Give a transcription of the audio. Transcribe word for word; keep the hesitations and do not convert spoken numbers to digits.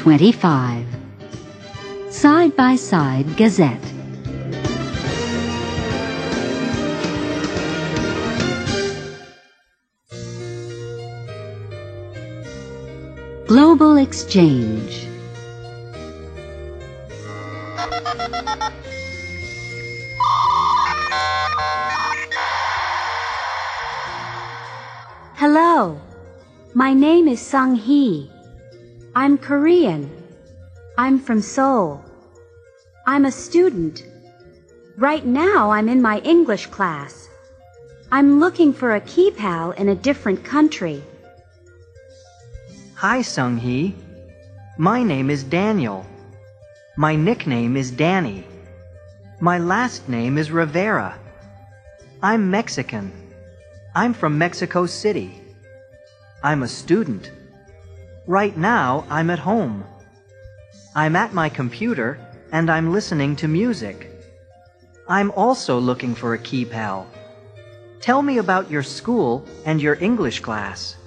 twenty-five. Side by Side Gazette. Global Exchange. Hello, my name is Sung Hee. I'm Korean. I'm from Seoul. I'm a student. Right now I'm in my English class. I'm looking for a keypal in a different country. Hi, Sung Hee. My name is Daniel. My nickname is Danny. My last name is Rivera. I'm Mexican. I'm from Mexico City. I'm a student. Right now, I'm at home. I'm at my computer, and I'm listening to music. I'm also looking for a keypal. Tell me about your school and your English class.